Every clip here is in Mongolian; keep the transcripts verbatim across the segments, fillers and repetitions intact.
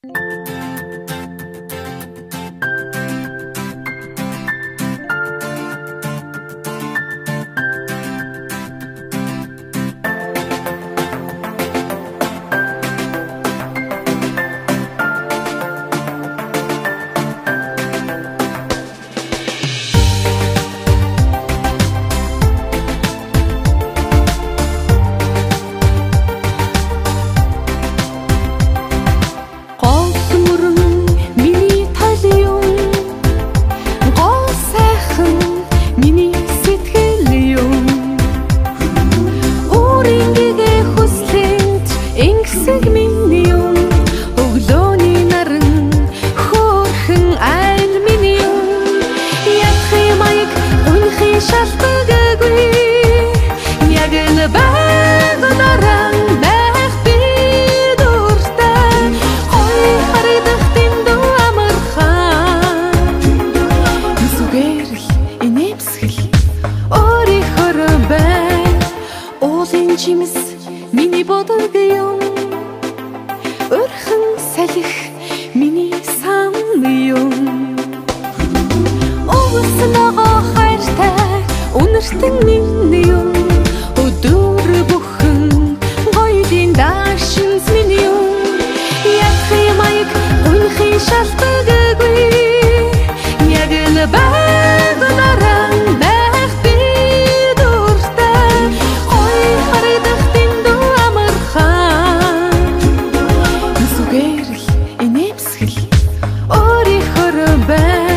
Миний бодог юм өрхөн салхи миний сан юм Овсноо хайртай үнэртэн миний юм өдөр бүхэн гоёдын даашинс миний юм Яхи маяг үнхи шалтгагүй яг л байгаараа байх би дуртай ой харидах тэнд амархан сүгэрл инэпсгэл ори хорбай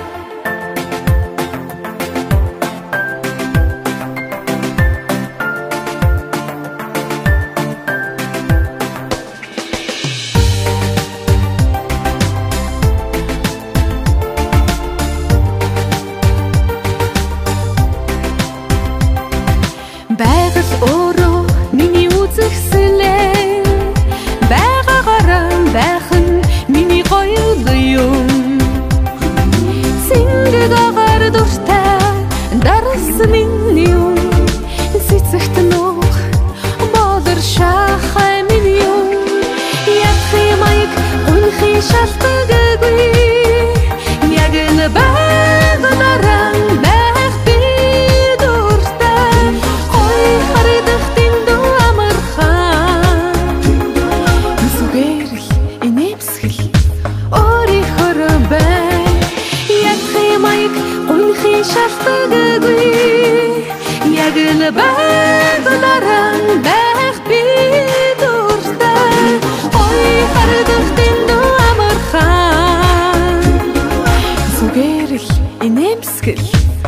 Байгал өөрөө миний үзэсгэлэн байгаагаараа байх нь миний гоё юм Синдэг агаар дуртай дарсан миний юм Цэцэгт нуух болор шахай миний юм Яхи маяг үнхи шалтгагүй яг л байгаараа байх би дуртай харидах тэнд амархан сүгэрл инэпсгэл ори хорбай яхи маяг үнхи шалтгагүй яг л байгаараа байх би дуртай ой харидах тэнд амархан сүгэрл инэпсгэл